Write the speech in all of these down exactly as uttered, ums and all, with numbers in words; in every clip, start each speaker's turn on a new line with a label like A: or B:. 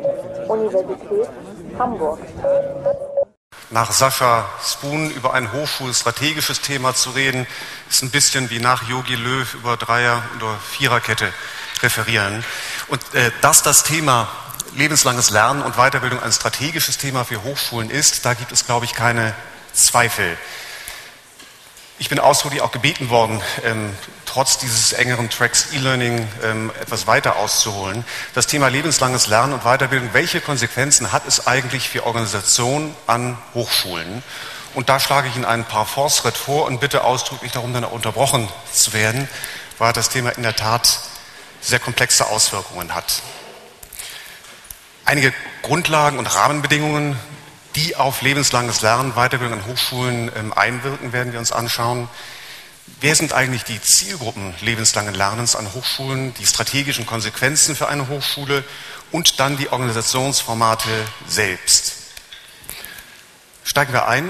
A: Universität Hamburg.
B: Nach Sascha Spoon über ein hochschulstrategisches Thema zu reden, ist ein bisschen wie nach Jogi Löw über Dreier- oder Viererkette referieren. Und äh, dass das Thema lebenslanges Lernen und Weiterbildung ein strategisches Thema für Hochschulen ist, da gibt es, glaube ich, keine Zweifel. Ich bin ausdrücklich auch gebeten worden, ähm, trotz dieses engeren Tracks E-Learning ähm, etwas weiter auszuholen. Das Thema lebenslanges Lernen und Weiterbildung, welche Konsequenzen hat es eigentlich für Organisationen an Hochschulen? Und da schlage ich Ihnen ein paar Fortschritte vor und bitte ausdrücklich darum, dann auch unterbrochen zu werden, weil das Thema in der Tat sehr komplexe Auswirkungen hat. Einige Grundlagen und Rahmenbedingungen, die auf lebenslanges Lernen, Weiterbildung an Hochschulen ähm, einwirken, werden wir uns anschauen. Wer sind eigentlich die Zielgruppen lebenslangen Lernens an Hochschulen, die strategischen Konsequenzen für eine Hochschule und dann die Organisationsformate selbst? Steigen wir ein.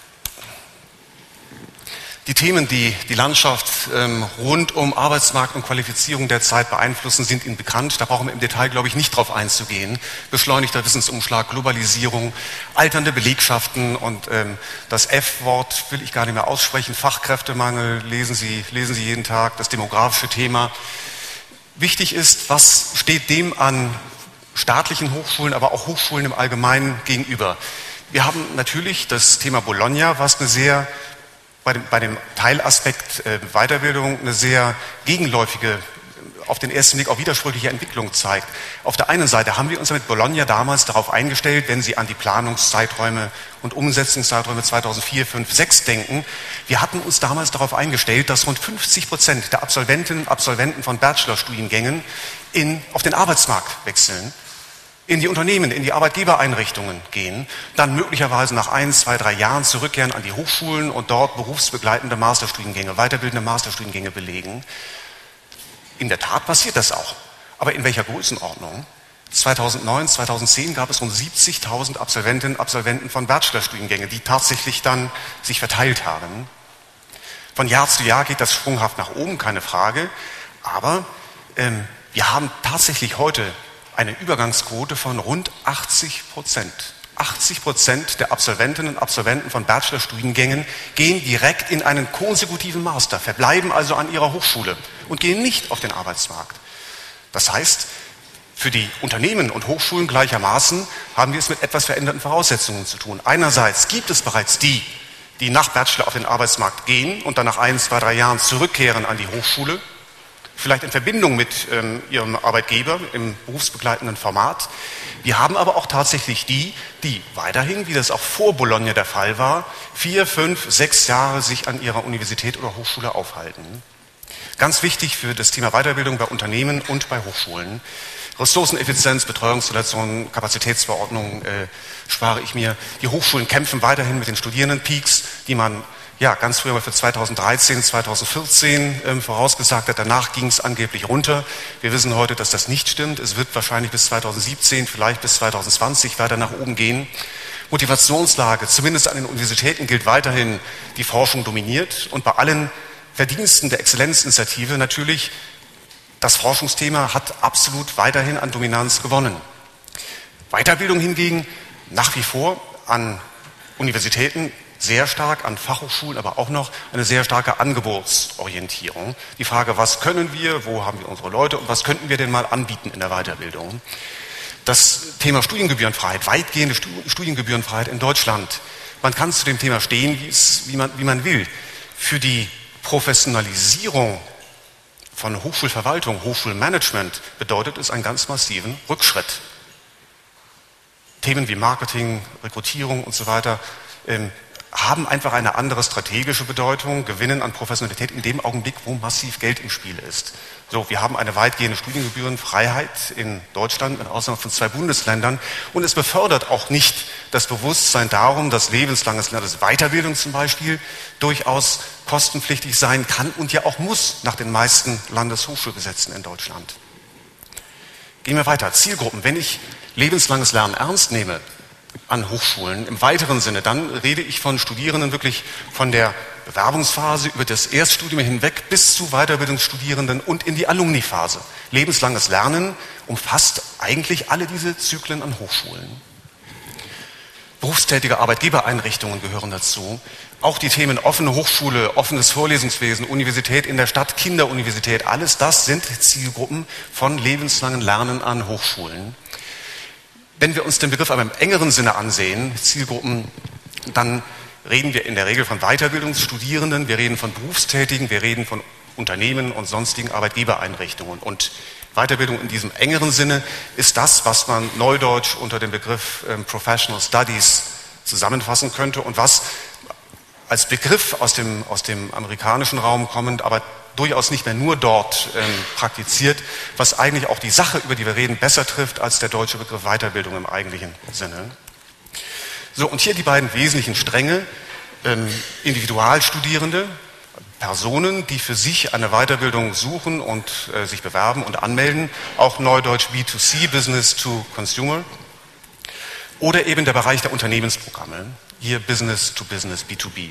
B: Die Themen, die die Landschaft ähm, rund um Arbeitsmarkt und Qualifizierung derzeit beeinflussen, sind Ihnen bekannt. Da brauchen wir im Detail, glaube ich, nicht drauf einzugehen. Beschleunigter Wissensumschlag, Globalisierung, alternde Belegschaften und ähm, das F-Wort will ich gar nicht mehr aussprechen. Fachkräftemangel lesen Sie, lesen Sie jeden Tag, das demografische Thema. Wichtig ist, was steht dem an staatlichen Hochschulen, aber auch Hochschulen im Allgemeinen gegenüber. Wir haben natürlich das Thema Bologna, was eine sehr Bei dem, bei dem Teilaspekt äh, Weiterbildung eine sehr gegenläufige, auf den ersten Blick auch widersprüchliche Entwicklung zeigt. Auf der einen Seite haben wir uns mit Bologna damals darauf eingestellt, wenn Sie an die Planungszeiträume und Umsetzungszeiträume zweitausendvier, fünf, sechs denken, wir hatten uns damals darauf eingestellt, dass rund fünfzig Prozent der Absolventinnen und Absolventen von Bachelorstudiengängen in, auf den Arbeitsmarkt wechseln, in die Unternehmen, in die Arbeitgebereinrichtungen gehen, dann möglicherweise nach ein, zwei, drei Jahren zurückkehren an die Hochschulen und dort berufsbegleitende Masterstudiengänge, weiterbildende Masterstudiengänge belegen. In der Tat passiert das auch. Aber in welcher Größenordnung? zweitausendneun, zweitausendzehn gab es rund siebzigtausend Absolventinnen und Absolventen von Bachelorstudiengängen, die tatsächlich dann sich verteilt haben. Von Jahr zu Jahr geht das sprunghaft nach oben, keine Frage. Aber ähm, wir haben tatsächlich heute eine Übergangsquote von rund achtzig Prozent. achtzig Prozent der Absolventinnen und Absolventen von Bachelorstudiengängen gehen direkt in einen konsekutiven Master, verbleiben also an ihrer Hochschule und gehen nicht auf den Arbeitsmarkt. Das heißt, für die Unternehmen und Hochschulen gleichermaßen haben wir es mit etwas veränderten Voraussetzungen zu tun. Einerseits gibt es bereits die, die nach Bachelor auf den Arbeitsmarkt gehen und dann nach ein, zwei, drei Jahren zurückkehren an die Hochschule, vielleicht in Verbindung mit ähm, ihrem Arbeitgeber im berufsbegleitenden Format. Wir haben aber auch tatsächlich die, die weiterhin, wie das auch vor Bologna der Fall war, vier, fünf, sechs Jahre sich an ihrer Universität oder Hochschule aufhalten. Ganz wichtig für das Thema Weiterbildung bei Unternehmen und bei Hochschulen. Ressourceneffizienz, Betreuungsrelation, Kapazitätsverordnung äh, spare ich mir. Die Hochschulen kämpfen weiterhin mit den Studierendenpeaks, die man ja, ganz früher mal für zweitausenddreizehn, zweitausendvierzehn ähm, vorausgesagt hat. Danach ging es angeblich runter. Wir wissen heute, dass das nicht stimmt. Es wird wahrscheinlich bis zweitausendsiebzehn, vielleicht bis zweitausendzwanzig weiter nach oben gehen. Motivationslage, zumindest an den Universitäten, gilt weiterhin, die Forschung dominiert. Und bei allen Verdiensten der Exzellenzinitiative natürlich, das Forschungsthema hat absolut weiterhin an Dominanz gewonnen. Weiterbildung hingegen nach wie vor an Universitäten, sehr stark an Fachhochschulen, aber auch noch eine sehr starke Angebotsorientierung. Die Frage, was können wir, wo haben wir unsere Leute und was könnten wir denn mal anbieten in der Weiterbildung? Das Thema Studiengebührenfreiheit, weitgehende Studiengebührenfreiheit in Deutschland. Man kann zu dem Thema stehen, wie, es, wie, man, wie man will. Für die Professionalisierung von Hochschulverwaltung, Hochschulmanagement bedeutet es einen ganz massiven Rückschritt. Themen wie Marketing, Rekrutierung und so weiter ähm, haben einfach eine andere strategische Bedeutung, gewinnen an Professionalität in dem Augenblick, wo massiv Geld im Spiel ist. So, wir haben eine weitgehende Studiengebührenfreiheit in Deutschland, mit Ausnahme von zwei Bundesländern. Und es befördert auch nicht das Bewusstsein darum, dass lebenslanges Lernen, das Weiterbildung zum Beispiel, durchaus kostenpflichtig sein kann und ja auch muss nach den meisten Landeshochschulgesetzen in Deutschland. Gehen wir weiter. Zielgruppen. Wenn ich lebenslanges Lernen ernst nehme, an Hochschulen im weiteren Sinne, dann rede ich von Studierenden wirklich von der Bewerbungsphase über das Erststudium hinweg bis zu Weiterbildungsstudierenden und in die Alumni-Phase. Lebenslanges Lernen umfasst eigentlich alle diese Zyklen an Hochschulen. Berufstätige Arbeitgebereinrichtungen gehören dazu. Auch die Themen offene Hochschule, offenes Vorlesungswesen, Universität in der Stadt, Kinderuniversität, alles das sind Zielgruppen von lebenslangen Lernen an Hochschulen. Wenn wir uns den Begriff aber im engeren Sinne ansehen, Zielgruppen, dann reden wir in der Regel von Weiterbildungsstudierenden, wir reden von Berufstätigen, wir reden von Unternehmen und sonstigen Arbeitgebereinrichtungen. Und Weiterbildung in diesem engeren Sinne ist das, was man neudeutsch unter dem Begriff ähm, Professional Studies zusammenfassen könnte und was als Begriff aus dem, aus dem amerikanischen Raum kommend, aber durchaus nicht mehr nur dort ähm, praktiziert, was eigentlich auch die Sache, über die wir reden, besser trifft als der deutsche Begriff Weiterbildung im eigentlichen Sinne. So, und hier die beiden wesentlichen Stränge, ähm, Individualstudierende, Personen, die für sich eine Weiterbildung suchen und äh, sich bewerben und anmelden, auch neudeutsch B to C, Business to Consumer, oder eben der Bereich der Unternehmensprogramme, hier Business to Business, B to B.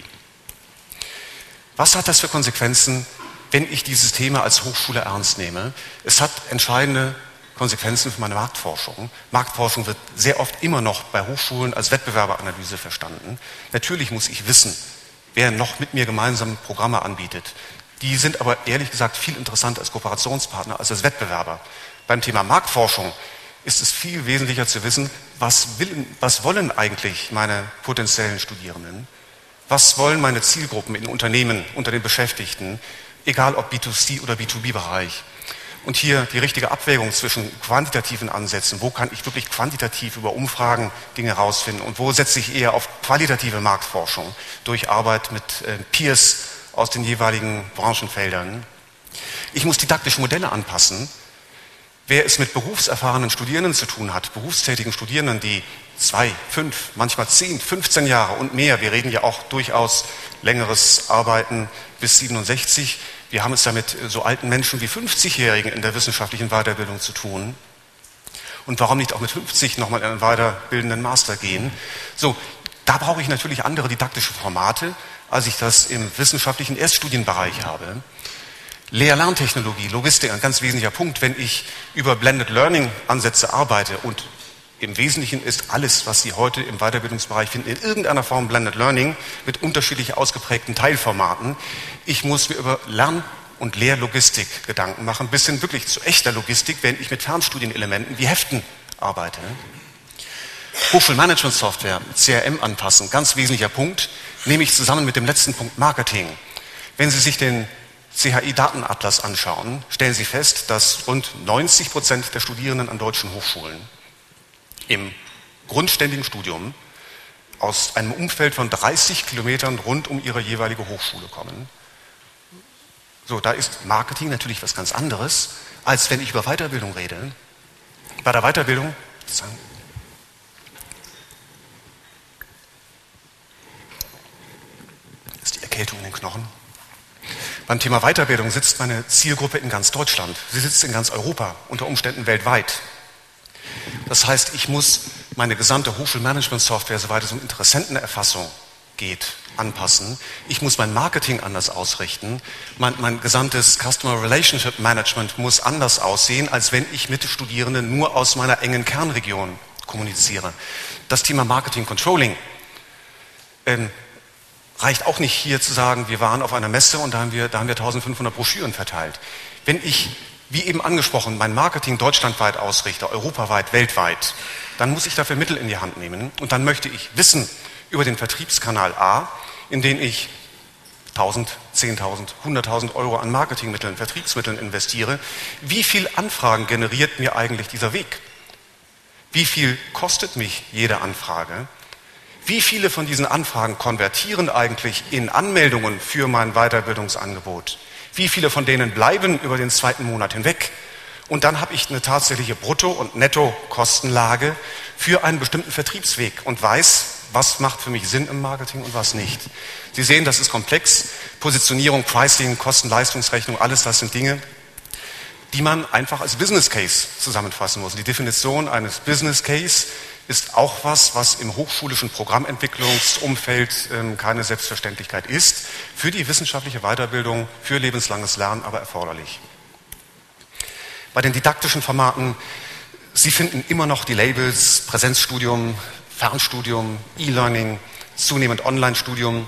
B: Was hat das für Konsequenzen, wenn ich dieses Thema als Hochschule ernst nehme? Es hat entscheidende Konsequenzen für meine Marktforschung. Marktforschung wird sehr oft immer noch bei Hochschulen als Wettbewerberanalyse verstanden. Natürlich muss ich wissen, wer noch mit mir gemeinsam Programme anbietet. Die sind aber ehrlich gesagt viel interessanter als Kooperationspartner, als als Wettbewerber. Beim Thema Marktforschung ist es viel wesentlicher zu wissen, was, will, was wollen eigentlich meine potenziellen Studierenden? Was wollen meine Zielgruppen in Unternehmen, unter den Beschäftigten, egal ob B to C oder B to B-Bereich? Und hier die richtige Abwägung zwischen quantitativen Ansätzen, wo kann ich wirklich quantitativ über Umfragen Dinge herausfinden und wo setze ich eher auf qualitative Marktforschung durch Arbeit mit äh, Peers aus den jeweiligen Branchenfeldern. Ich muss didaktische Modelle anpassen. Wer es mit berufserfahrenen Studierenden zu tun hat, berufstätigen Studierenden, die zwei, fünf, manchmal zehn, fünfzehn Jahre und mehr, wir reden ja auch durchaus längeres Arbeiten bis siebenundsechzig, wir haben es da mit so alten Menschen wie fünfzigjährigen in der wissenschaftlichen Weiterbildung zu tun. Und warum nicht auch mit fünfzig nochmal in einen weiterbildenden Master gehen? So, da brauche ich natürlich andere didaktische Formate, als ich das im wissenschaftlichen Erststudienbereich habe. Lehr-Lerntechnologie, Logistik, ein ganz wesentlicher Punkt, wenn ich über Blended Learning Ansätze arbeite und im Wesentlichen ist alles, was Sie heute im Weiterbildungsbereich finden, in irgendeiner Form Blended Learning mit unterschiedlich ausgeprägten Teilformaten. Ich muss mir über Lern- und Lehrlogistik Gedanken machen, bis hin wirklich zu echter Logistik, wenn ich mit Fernstudienelementen wie Heften arbeite. Hochschulmanagement-Software, C R M anpassen, ganz wesentlicher Punkt, nehme ich zusammen mit dem letzten Punkt Marketing. Wenn Sie sich den C H I-Datenatlas anschauen, stellen Sie fest, dass rund neunzig Prozent der Studierenden an deutschen Hochschulen im grundständigen Studium aus einem Umfeld von dreißig Kilometern rund um ihre jeweilige Hochschule kommen. So, da ist Marketing natürlich was ganz anderes, als wenn ich über Weiterbildung rede. Bei der Weiterbildung, das ist die Erkältung in den Knochen. Beim Thema Weiterbildung sitzt meine Zielgruppe in ganz Deutschland. Sie sitzt in ganz Europa, unter Umständen weltweit. Das heißt, ich muss meine gesamte Hochschulmanagement-Software, soweit es um Interessentenerfassung geht, anpassen. Ich muss mein Marketing anders ausrichten. Mein, mein gesamtes Customer Relationship Management muss anders aussehen, als wenn ich mit Studierenden nur aus meiner engen Kernregion kommuniziere. Das Thema Marketing Controlling ähm, reicht auch nicht hier zu sagen, wir waren auf einer Messe und da haben wir, da haben wir eintausendfünfhundert Broschüren verteilt. Wenn ich, wie eben angesprochen, mein Marketing deutschlandweit ausrichte, europaweit, weltweit, dann muss ich dafür Mittel in die Hand nehmen und dann möchte ich wissen über den Vertriebskanal A, in den ich tausend, zehntausend, hunderttausend Euro an Marketingmitteln, Vertriebsmitteln investiere, wie viel Anfragen generiert mir eigentlich dieser Weg? Wie viel kostet mich jede Anfrage? Wie viele von diesen Anfragen konvertieren eigentlich in Anmeldungen für mein Weiterbildungsangebot? Wie viele von denen bleiben über den zweiten Monat hinweg? Und dann habe ich eine tatsächliche Brutto- und Nettokostenlage für einen bestimmten Vertriebsweg und weiß, was macht für mich Sinn im Marketing und was nicht. Sie sehen, das ist komplex. Positionierung, Pricing, Kosten-Leistungsrechnung, alles das sind Dinge, die man einfach als Business Case zusammenfassen muss. Die Definition eines Business Case ist auch was, was im hochschulischen Programmentwicklungsumfeld ähm, keine Selbstverständlichkeit ist, für die wissenschaftliche Weiterbildung, für lebenslanges Lernen aber erforderlich. Bei den didaktischen Formaten, Sie finden immer noch die Labels Präsenzstudium, Fernstudium, E-Learning, zunehmend Online-Studium.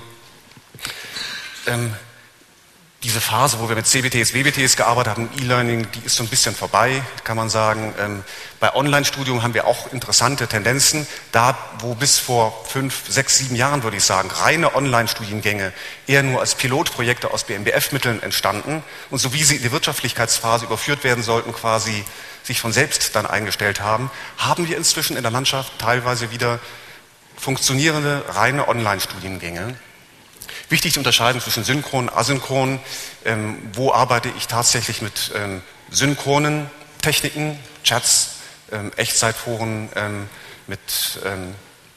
B: Ähm, diese Phase, wo wir mit C B Ts, W B Ts gearbeitet haben, E-Learning, die ist so ein bisschen vorbei, kann man sagen. Ähm, bei Online-Studium haben wir auch interessante Tendenzen. Da, wo bis vor fünf, sechs, sieben Jahren, würde ich sagen, reine Online-Studiengänge eher nur als Pilotprojekte aus B M B F-Mitteln entstanden und so wie sie in die Wirtschaftlichkeitsphase überführt werden sollten, quasi sich von selbst dann eingestellt haben, haben wir inzwischen in der Landschaft teilweise wieder funktionierende, reine Online-Studiengänge. Wichtig zu unterscheiden zwischen synchron und asynchron. Ähm, wo arbeite ich tatsächlich mit ähm, synchronen Techniken, Chats, ähm, Echtzeitforen, ähm, mit ähm,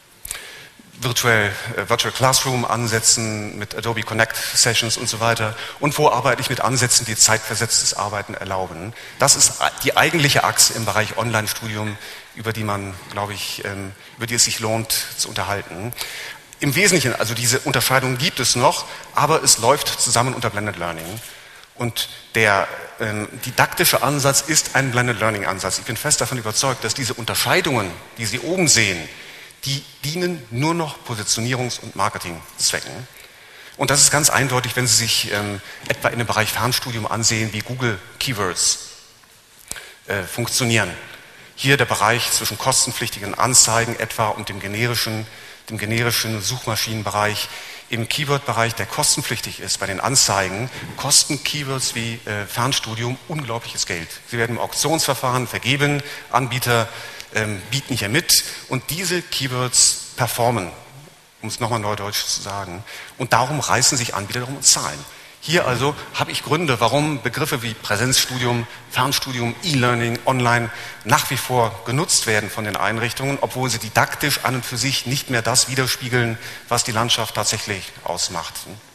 B: Virtual, äh, Virtual Classroom Ansätzen, mit Adobe Connect Sessions und so weiter. Und wo arbeite ich mit Ansätzen, die zeitversetztes Arbeiten erlauben. Das ist die eigentliche Achse im Bereich Online-Studium, über die man, glaube ich, ähm, über die es sich lohnt zu unterhalten. Im Wesentlichen, also diese Unterscheidung gibt es noch, aber es läuft zusammen unter Blended Learning. Und der ähm, didaktische Ansatz ist ein Blended Learning Ansatz. Ich bin fest davon überzeugt, dass diese Unterscheidungen, die Sie oben sehen, die dienen nur noch Positionierungs- und Marketingzwecken. Und das ist ganz eindeutig, wenn Sie sich ähm, etwa in dem Bereich Fernstudium ansehen, wie Google Keywords äh, funktionieren. Hier der Bereich zwischen kostenpflichtigen Anzeigen etwa und dem generischen dem generischen Suchmaschinenbereich. Im Keyword-Bereich, der kostenpflichtig ist, bei den Anzeigen, kosten Keywords wie äh, Fernstudium unglaubliches Geld. Sie werden im Auktionsverfahren vergeben, Anbieter ähm, bieten hier mit und diese Keywords performen, um es nochmal neudeutsch zu sagen. Und darum reißen sich Anbieter darum und zahlen. Hier also habe ich Gründe, warum Begriffe wie Präsenzstudium, Fernstudium, E-Learning, Online nach wie vor genutzt werden von den Einrichtungen, obwohl sie didaktisch an und für sich nicht mehr das widerspiegeln, was die Landschaft tatsächlich ausmacht.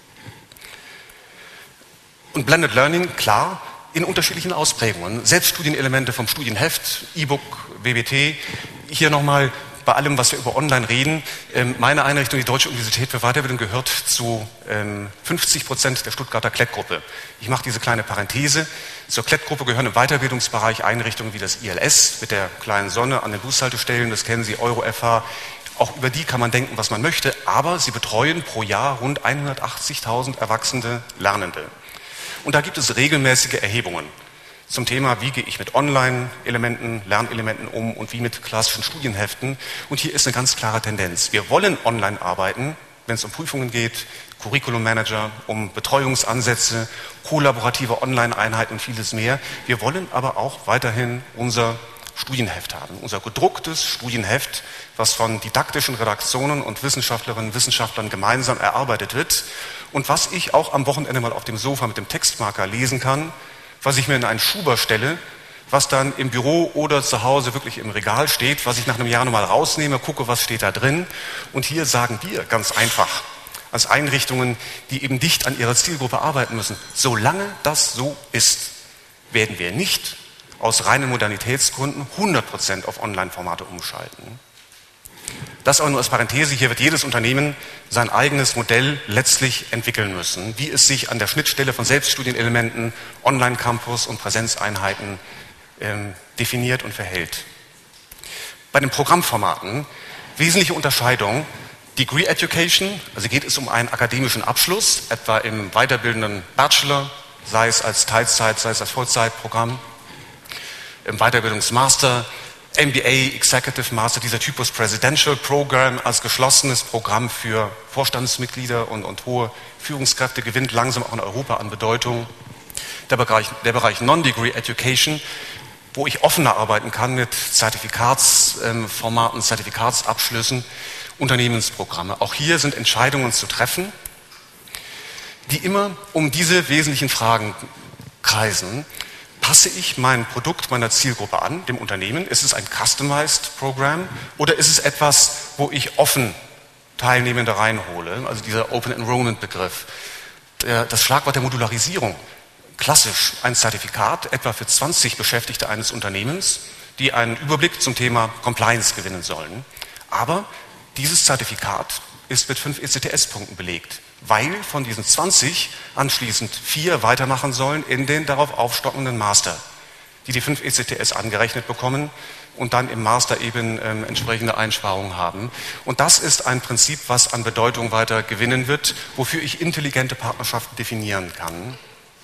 B: Und Blended Learning, klar, in unterschiedlichen Ausprägungen. Selbststudienelemente vom Studienheft, E-Book, W B T. Hier nochmal bei allem, was wir über Online reden. Meine Einrichtung, die Deutsche Universität für Weiterbildung, gehört zu fünfzig Prozent der Stuttgarter Klettgruppe. Ich mache diese kleine Parenthese. Zur Klettgruppe gehören im Weiterbildungsbereich Einrichtungen wie das I L S mit der kleinen Sonne an den Bushaltestellen, das kennen Sie, Euro F H. Auch über die kann man denken, was man möchte, aber sie betreuen pro Jahr rund hundertachtzigtausend erwachsene Lernende. Und da gibt es regelmäßige Erhebungen zum Thema, wie gehe ich mit Online-Elementen, Lernelementen um und wie mit klassischen Studienheften. Und hier ist eine ganz klare Tendenz. Wir wollen online arbeiten, wenn es um Prüfungen geht, Curriculum-Manager, um Betreuungsansätze, kollaborative Online-Einheiten und vieles mehr. Wir wollen aber auch weiterhin unser Studienheft haben, unser gedrucktes Studienheft, was von didaktischen Redaktionen und Wissenschaftlerinnen und Wissenschaftlern gemeinsam erarbeitet wird und was ich auch am Wochenende mal auf dem Sofa mit dem Textmarker lesen kann, was ich mir in einen Schuber stelle, was dann im Büro oder zu Hause wirklich im Regal steht, was ich nach einem Jahr nochmal rausnehme, gucke, was steht da drin. Und hier sagen wir ganz einfach als Einrichtungen, die eben dicht an ihrer Zielgruppe arbeiten müssen, solange das so ist, werden wir nicht aus reinen Modernitätsgründen hundert Prozent auf Online-Formate umschalten. Das aber nur als Parenthese, hier wird jedes Unternehmen sein eigenes Modell letztlich entwickeln müssen, wie es sich an der Schnittstelle von Selbststudienelementen, Online-Campus und Präsenzeinheiten ähm, definiert und verhält. Bei den Programmformaten, wesentliche Unterscheidung, Degree Education, also geht es um einen akademischen Abschluss, etwa im weiterbildenden Bachelor, sei es als Teilzeit, sei es als Vollzeitprogramm, im Weiterbildungsmaster, M B A, Executive Master, dieser Typus Presidential Program als geschlossenes Programm für Vorstandsmitglieder und, und hohe Führungskräfte gewinnt langsam auch in Europa an Bedeutung. Der Bereich, der Bereich Non-Degree Education, wo ich offener arbeiten kann mit Zertifikatsformaten, Zertifikatsabschlüssen, Unternehmensprogramme. Auch hier sind Entscheidungen zu treffen, die immer um diese wesentlichen Fragen kreisen. Passe ich mein Produkt meiner Zielgruppe an, dem Unternehmen? Ist es ein Customized Program oder ist es etwas, wo ich offen Teilnehmende reinhole? Also dieser Open Enrollment Begriff. Das Schlagwort der Modularisierung. Klassisch ein Zertifikat, etwa für zwanzig Beschäftigte eines Unternehmens, die einen Überblick zum Thema Compliance gewinnen sollen. Aber dieses Zertifikat ist mit fünf E C T S-Punkten belegt, weil von diesen zwanzig anschließend vier weitermachen sollen in den darauf aufstockenden Master, die die fünf E C T S angerechnet bekommen und dann im Master eben ähm, entsprechende Einsparungen haben. Und das ist ein Prinzip, was an Bedeutung weiter gewinnen wird, wofür ich intelligente Partnerschaften definieren kann.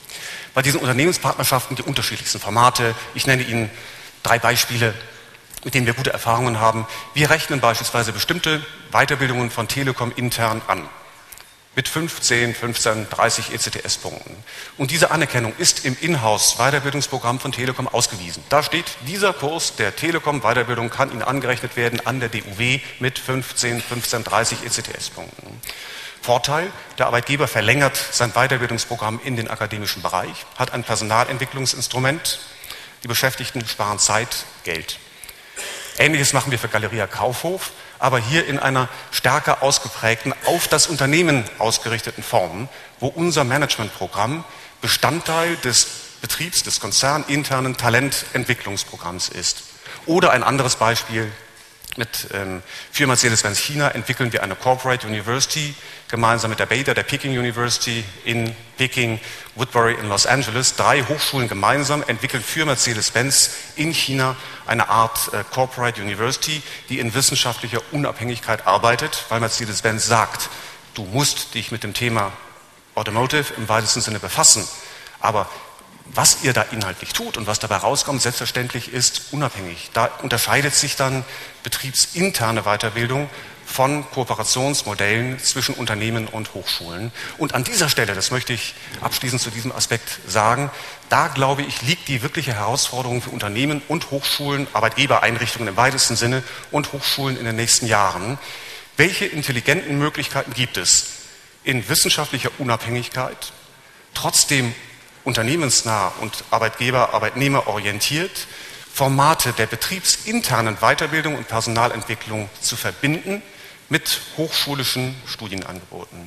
B: Bei diesen Unternehmenspartnerschaften die unterschiedlichsten Formate. Ich nenne Ihnen drei Beispiele, mit denen wir gute Erfahrungen haben. Wir rechnen beispielsweise bestimmte Weiterbildungen von Telekom intern an. Mit fünf, zehn, fünfzehn, dreißig E C T S-Punkten. Und diese Anerkennung ist im Inhouse-Weiterbildungsprogramm von Telekom ausgewiesen. Da steht, dieser Kurs der Telekom-Weiterbildung kann Ihnen angerechnet werden an der D U W mit fünfzehn, fünfzehn, dreißig E C T S-Punkten. Vorteil, der Arbeitgeber verlängert sein Weiterbildungsprogramm in den akademischen Bereich, hat ein Personalentwicklungsinstrument, die Beschäftigten sparen Zeit, Geld. Ähnliches machen wir für Galeria Kaufhof, aber hier in einer stärker ausgeprägten, auf das Unternehmen ausgerichteten Form, wo unser Managementprogramm Bestandteil des Betriebs, des konzerninternen Talententwicklungsprogramms ist. Oder ein anderes Beispiel, mit, ähm, für Mercedes-Benz China entwickeln wir eine Corporate University gemeinsam mit der Beta, der Peking University in Peking, Woodbury in Los Angeles. Drei Hochschulen gemeinsam entwickeln für Mercedes-Benz in China eine Art äh, Corporate University, die in wissenschaftlicher Unabhängigkeit arbeitet, weil Mercedes-Benz sagt, du musst dich mit dem Thema Automotive im weitesten Sinne befassen, aber was ihr da inhaltlich tut und was dabei rauskommt, selbstverständlich ist unabhängig. Da unterscheidet sich dann betriebsinterne Weiterbildung von Kooperationsmodellen zwischen Unternehmen und Hochschulen. Und an dieser Stelle, das möchte ich abschließend zu diesem Aspekt sagen, da glaube ich, liegt die wirkliche Herausforderung für Unternehmen und Hochschulen, Arbeitgebereinrichtungen im weitesten Sinne und Hochschulen in den nächsten Jahren. Welche intelligenten Möglichkeiten gibt es, in wissenschaftlicher Unabhängigkeit, trotzdem unternehmensnah und Arbeitgeber, Arbeitnehmer orientiert, Formate der betriebsinternen Weiterbildung und Personalentwicklung zu verbinden mit hochschulischen Studienangeboten.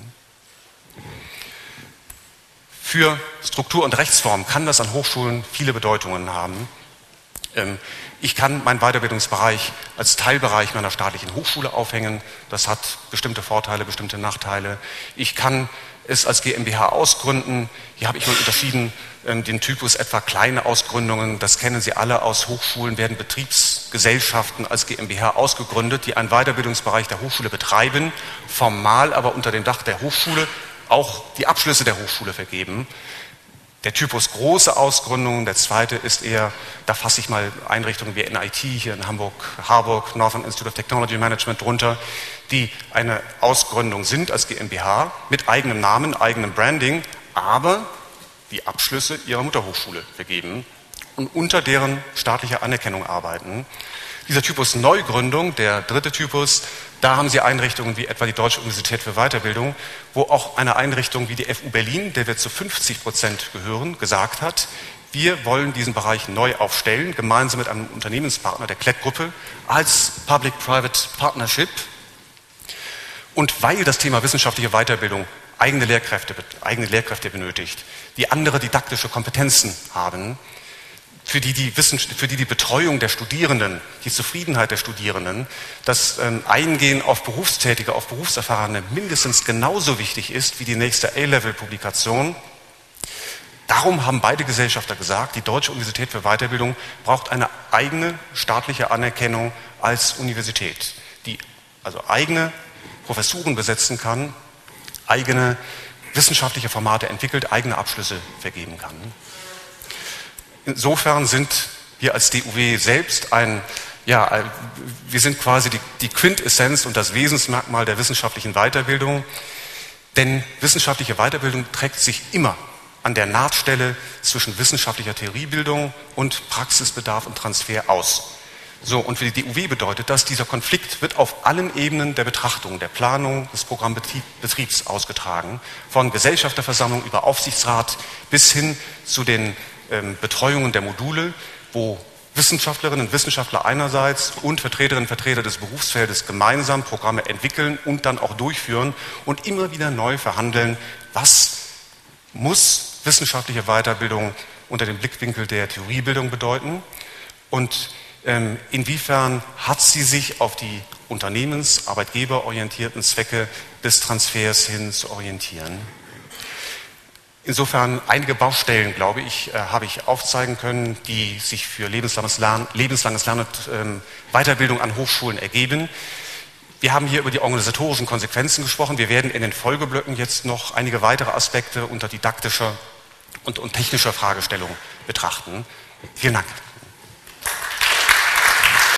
B: Für Struktur und Rechtsform kann das an Hochschulen viele Bedeutungen haben. Ich kann meinen Weiterbildungsbereich als Teilbereich meiner staatlichen Hochschule aufhängen. Das hat bestimmte Vorteile, bestimmte Nachteile. Ich kann es als GmbH ausgründen. Hier habe ich mal unterschieden den Typus etwa kleine Ausgründungen. Das kennen Sie alle aus Hochschulen, werden Betriebsgesellschaften als GmbH ausgegründet, die einen Weiterbildungsbereich der Hochschule betreiben, formal aber unter dem Dach der Hochschule auch die Abschlüsse der Hochschule vergeben. Der Typus große Ausgründungen, der zweite ist eher, da fasse ich mal Einrichtungen wie N I T hier in Hamburg, Harburg, Northern Institute of Technology Management drunter, die eine Ausgründung sind als GmbH mit eigenem Namen, eigenem Branding, aber die Abschlüsse ihrer Mutterhochschule vergeben und unter deren staatlicher Anerkennung arbeiten. Dieser Typus Neugründung, der dritte Typus, da haben Sie Einrichtungen wie etwa die Deutsche Universität für Weiterbildung, wo auch eine Einrichtung wie die F U Berlin, der wir zu fünfzig Prozent gehören, gesagt hat, wir wollen diesen Bereich neu aufstellen, gemeinsam mit einem Unternehmenspartner der Klett-Gruppe als Public-Private Partnership. Und weil das Thema wissenschaftliche Weiterbildung eigene Lehrkräfte, eigene Lehrkräfte benötigt, die andere didaktische Kompetenzen haben, für die die, für die, die Betreuung der Studierenden, die Zufriedenheit der Studierenden, das ähm, Eingehen auf Berufstätige, auf Berufserfahrene mindestens genauso wichtig ist wie die nächste A-Level-Publikation. Darum haben beide Gesellschafter gesagt, die Deutsche Universität für Weiterbildung braucht eine eigene staatliche Anerkennung als Universität, die also eigene Professuren besetzen kann, eigene wissenschaftliche Formate entwickelt, eigene Abschlüsse vergeben kann. Insofern sind wir als D U W selbst ein, ja, wir sind quasi die, die Quintessenz und das Wesensmerkmal der wissenschaftlichen Weiterbildung, denn wissenschaftliche Weiterbildung trägt sich immer an der Nahtstelle zwischen wissenschaftlicher Theoriebildung und Praxisbedarf und Transfer aus. So, und für die D U W bedeutet das, dieser Konflikt wird auf allen Ebenen der Betrachtung, der Planung des Programmbetriebs ausgetragen, von Gesellschafterversammlung über Aufsichtsrat bis hin zu den ähm, Betreuungen der Module, wo Wissenschaftlerinnen und Wissenschaftler einerseits und Vertreterinnen und Vertreter des Berufsfeldes gemeinsam Programme entwickeln und dann auch durchführen und immer wieder neu verhandeln, was muss wissenschaftliche Weiterbildung unter dem Blickwinkel der Theoriebildung bedeuten und Ähm, inwiefern hat sie sich auf die unternehmens-, arbeitgeberorientierten Zwecke des Transfers hin zu orientieren? Insofern einige Baustellen, glaube ich, äh, habe ich aufzeigen können, die sich für lebenslanges Lernen, lebenslanges Lernen und ähm, Weiterbildung an Hochschulen ergeben. Wir haben hier über die organisatorischen Konsequenzen gesprochen. Wir werden in den Folgeblöcken jetzt noch einige weitere Aspekte unter didaktischer und, und technischer Fragestellung betrachten. Vielen Dank.